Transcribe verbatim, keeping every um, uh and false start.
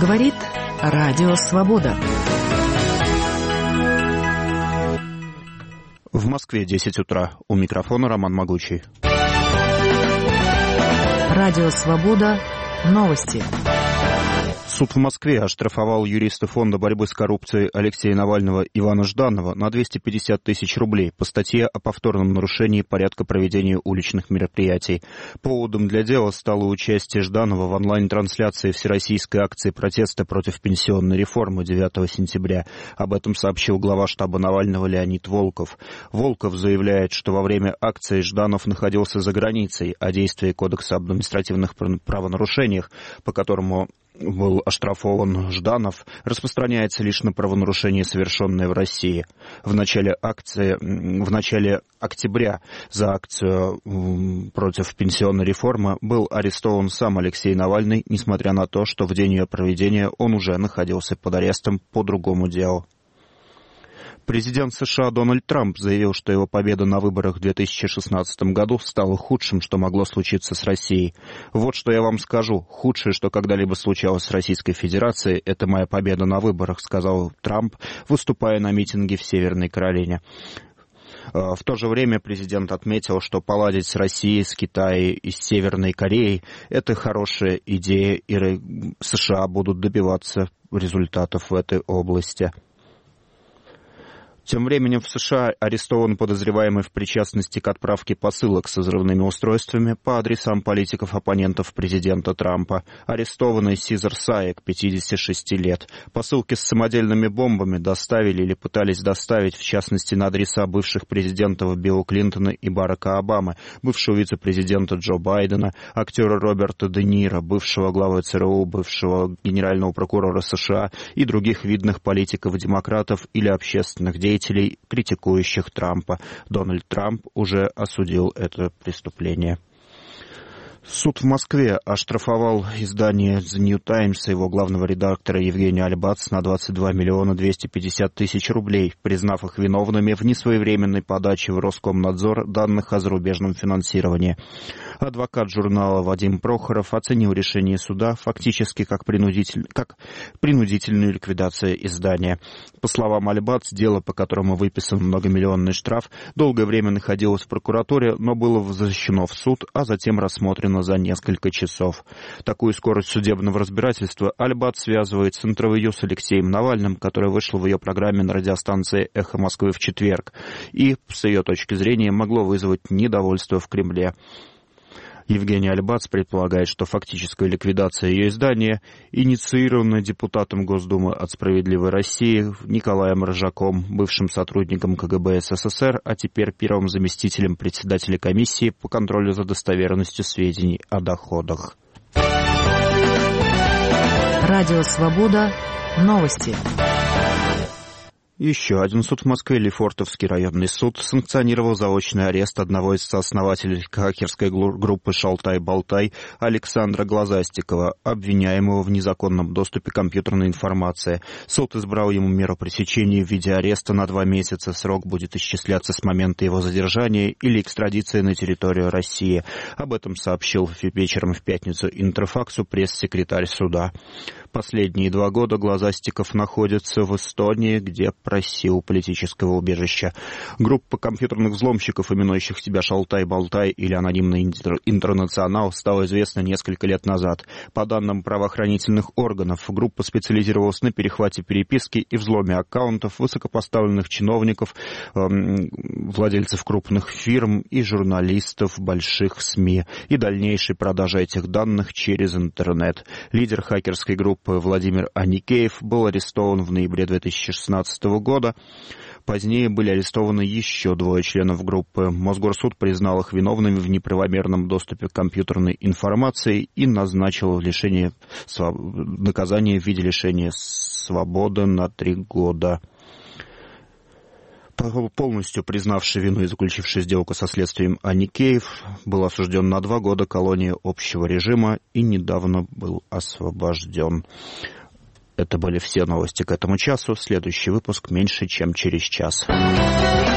Говорит Радио Свобода. В Москве десять утра. У микрофона Роман Могучий. Радио Свобода. Новости. Суд в Москве оштрафовал юриста Фонда борьбы с коррупцией Алексея Навального Ивана Жданова на двести пятьдесят тысяч рублей по статье о повторном нарушении порядка проведения уличных мероприятий. Поводом для дела стало участие Жданова в онлайн-трансляции всероссийской акции протеста против пенсионной реформы девятого сентября. Об этом сообщил глава штаба Навального Леонид Волков. Волков заявляет, что во время акции Жданов находился за границей, а действие Кодекса об административных правонарушениях, по которому был оштрафован Жданов, распространяется лишь на правонарушения, совершенные в России. В начале акции, в начале октября за акцию против пенсионной реформы был арестован сам Алексей Навальный, несмотря на то, что в день ее проведения он уже находился под арестом по другому делу. Президент США Дональд Трамп заявил, что его победа на выборах в две тысячи шестнадцатом году стала худшим, что могло случиться с Россией. Вот что я вам скажу. Худшее, что когда-либо случалось с Российской Федерацией, это моя победа на выборах, сказал Трамп, выступая на митинге в Северной Каролине. В то же время президент отметил, что поладить с Россией, с Китаем и с Северной Кореей – это хорошая идея, и США будут добиваться результатов в этой области. Тем временем в США арестован подозреваемый в причастности к отправке посылок с взрывными устройствами по адресам политиков-оппонентов президента Трампа. Арестованный Сизер Саек, пятидесяти шести лет. Посылки с самодельными бомбами доставили или пытались доставить, в частности, на адреса бывших президентов Билла Клинтона и Барака Обамы, бывшего вице-президента Джо Байдена, актера Роберта Де Ниро, бывшего главы ЦРУ, бывшего генерального прокурора США и других видных политиков-демократов или общественных деятелей, деятелей, критикующих Трампа. Дональд Трамп уже осудил это преступление. Суд в Москве оштрафовал издание The New Times и его главного редактора Евгения Альбац на двадцать два миллиона двести пятьдесят тысяч рублей, признав их виновными в несвоевременной подаче в Роскомнадзор данных о зарубежном финансировании. Адвокат журнала Вадим Прохоров оценил решение суда фактически как, принудитель... как принудительную ликвидацию издания. По словам Альбац, дело, по которому выписан многомиллионный штраф, долгое время находилось в прокуратуре, но было возвращено в суд, а затем рассмотрено за несколько часов. Такую скорость судебного разбирательства Альбац связывает с интервью с Алексеем Навальным, которое вышло в ее программе на радиостанции «Эхо Москвы» в четверг, и, с ее точки зрения, могло вызвать недовольство в Кремле. Евгений Альбац предполагает, что фактическая ликвидация ее издания инициирована депутатом Госдумы от «Справедливой России» Николаем Рыжаком, бывшим сотрудником КГБ СССР, а теперь первым заместителем председателя комиссии по контролю за достоверностью сведений о доходах. Радио Свобода. Новости. Еще один суд в Москве, Лефортовский районный суд, санкционировал заочный арест одного из сооснователей хакерской группы «Шалтай-Болтай» Александра Глазастикова, обвиняемого в незаконном доступе к компьютерной информации. Суд избрал ему меру пресечения в виде ареста на два месяца. Срок будет исчисляться с момента его задержания или экстрадиции на территорию России. Об этом сообщил вечером в пятницу Интерфаксу пресс-секретарь суда. Последние два года Глазастиков находится в Эстонии, где просил политического убежища. Группа компьютерных взломщиков, именующих себя «Шалтай-Болтай» или «Анонимный интернационал», стала известна несколько лет назад. По данным правоохранительных органов, группа специализировалась на перехвате переписки и взломе аккаунтов высокопоставленных чиновников, эм, владельцев крупных фирм и журналистов больших СМИ и дальнейшей продаже этих данных через интернет. Лидер хакерской группы Владимир Аникеев был арестован в ноябре две тысячи шестнадцатого года. Позднее были арестованы еще двое членов группы. Мосгорсуд признал их виновными в неправомерном доступе к компьютерной информации и назначил лишение своб... наказание в виде лишения свободы на три года. Полностью признавший вину и заключивший сделку со следствием Аникеев был осужден на два года колонии общего режима и недавно был освобожден. Это были все новости к этому часу. Следующий выпуск меньше, чем через час.